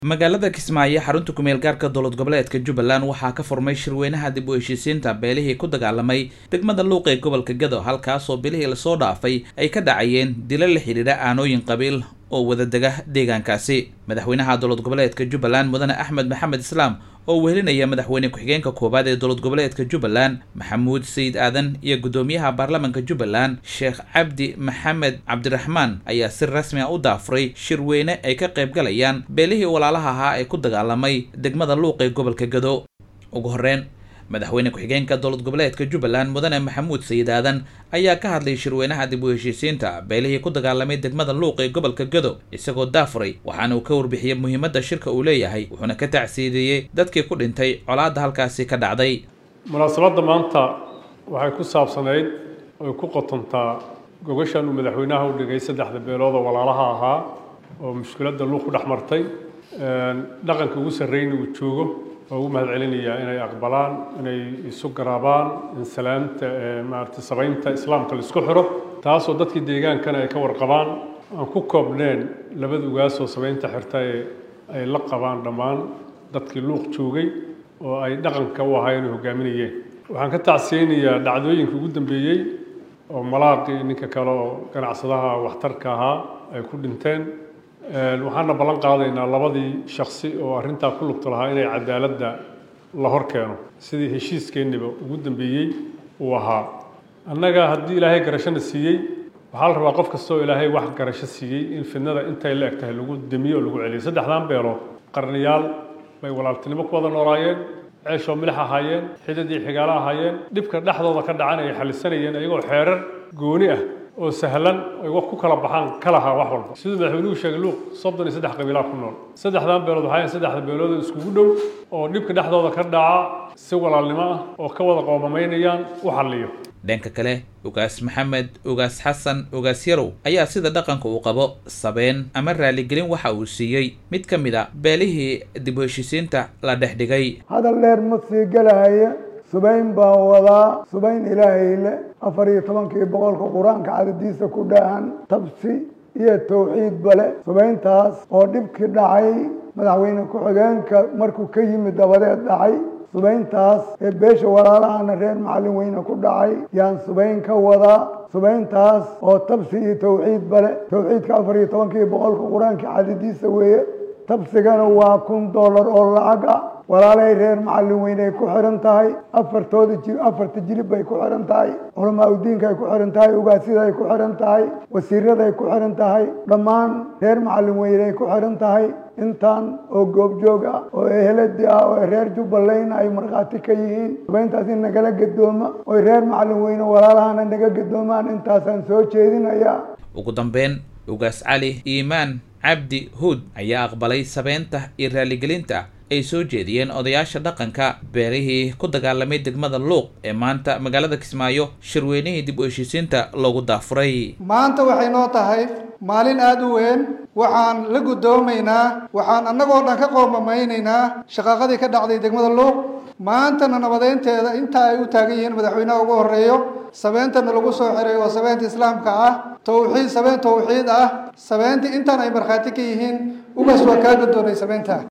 magaalada Kismaayo xarunta ku meel gaarka dowlad goboleedka Jubbaland waxaa ka furmay shirweynaha dib u heshiisiinta beelihii ku dagaalamay degmada Luuq ee gobolka Gado halkaas oo bilihii la soo dhaafay ay ka dhacayeen dilal la xiriira aanooyin qabiil oo wada dega deegaankaasi. madaxweynaha dowlad goboleedka Jubbaland mudane Axmed Maxamed Islaam oo wehelinaya madaxweyne ku-xigeenka koobaad ee dowlad goboleedka Jubbaland Maxamuud Sayid Aadan iyo gudoomiyaha baarlamaanka Jubbaland Sheekh Cabdi Maxamed Cabdiraxmaan ayaa si rasmi ah u daafuray shirweyne ay ka qayb galayaan beelihii walaalaha ahaa ee ku dagaalamay degmada Luuq ee gobolka Gado. ugu horreyn madaxweyne ku-xigeenka dowlad goboleedka Jubbaland mudane Maxamuud Sayid Aadan ayaa ka hadlay shirweynaha dib u heshiisiinta beelihii ku dagaalamay degmada Luuq ee gobolka Gado isagoo daafuray waxaana uu ka warbixiyay muhiimadda shirka uu leeyahay wuxuuna ka tacsiidiyay dadkii ku dhintay colaadda halkaasi ka dhacday. munaasabadda maanta waxay ku saabsanayd oo ku qotontaa gogoshan uu madaxweynaha u dhigay saddexda beelood oo walaalaha ahaa oo mushkiladda Luuq ku dhex martay dhaqanka ugu sarreeyay uu joogo ugu mahadcelinaya inay aqbalaan inay isu garaabaan in salaamta maartay sabaynta islaamka la isku xiro taasoo dadkii deegaankana ay ka warqabaan aan ku koobneen labada ugaas oo sabaynta xirta ay la qabaan dhammaan dadkii Luuq joogay oo ay dhaqanka u ahaayeen hogaaminayeen. waxaan ka tacsiyeynayaa dhacdooyinka ugu dambeeyay oo malaaqii ninka kale oo ganacsadaha waxtarka ahaa ay ku dhinteen. waxaana ballan qaadaynaa labadii shakhsi oo arrintaa ku lugta lahaa inay cadaaladda la hor keeno sidii heshiiskeennaba ugu dambeeyey uu ahaa. annaga haddii ilaahay garashana siiyey waxaa la rabaa qof kasta oo ilaahay wax garasho siiyey in fidnada intay la eg tahay lagu damiyo oo lagu celiyo. saddexdan beelood qarniyaal bay walaaltinimo ku wada noolaayeen, ceeshoo milix ahaayeen, xidid iyo xigaalo ahaayeen. dhibka dhexdooda ka dhacan ay xalisanayeen ayagoo xeerar gooni ah oo sahlan ay wax ku kala baxaan kalaha wax walba. sidoo madaxweynuhu sheegay Luuq 33 qabiilaa ku nool. saddexdan beelood waxay saddexda beelood iskugu dhow oo dhibka dhexdooda ka dhaca si walaalnimo ah oo ka wada qoomameynayaan u xalliyo. dhanka kale ugaas Maxamed ugaas Xasan ugaas Yarow ayaa sida dhaqanka uu qabo sabeen ama raali gelin waxa uu siiyay mid ka mid ah beelihii dib u heshiisiinta la dhexdhigay. hadal dheer ma sii galaya subayn baa wadaa subayn ilaahay le 14 boqolka quraanka cadadiisa ku dhahan tabsi iyo tawxiid bale subayntaas oo dhibkii dhacay madaxweyne ku-xigeenka markuu ka yimid dabadeed dhacay subayntaas ee beesha walaalahana reer macallin weyne ku dhacay yaan subayn ka wadaa. subayntaas oo tabsi iyo tawxiid bale tawxiidka 14 boqolka quraanka cadadiisa weeye tabsigana waa $1,000 oo lacag ah. walaalay reer macallin weyne ay ku xiran tahay afarta jilib bay ku xiran tahay, culamaa u diinka ay ku xiran tahay, ugaasida ay ku xiran tahay, wasiirada ay ku xiran tahay, dhammaan reer macallin weyne ay ku xiran tahay. intaan oo goobjoog ah oo eheladi ah oo reer Jubbaland ay markhaati ka yihiin subayntaas in nagala gadooma oo reer macallin weyne walaalahana naga gadoomaan intaasaan soo jeedinayaa. ugu dambeyn ugaas Cali Iimaan Cabdi Huud ayaa aqbalay sabeynta iyo raaligelinta ay soo jeediyeen odayaasha dhaqanka beelihii ku dagaalamay degmada Luuq ee maanta magaalada Kismaayo shirweynihii dib u heshiisiinta loogu daafuray. maanta waxay noo tahay maalin aad u weyn. waxaan la gudoomaynaa waxaan annagoo dhan ka qoomameynaynaa shaqaaqadii ka dhacday degmada Luuq. maantana nabadeynteeda inta ay u taagan yihiin madaxweynaha ugu horeeyo sabeentana lagu soo xiray waa sabeenta islaamka ah tawxiid ah sabeenta intaan ay markhaati ka yihiin ugaas waa kaa gadoonay sabeenta.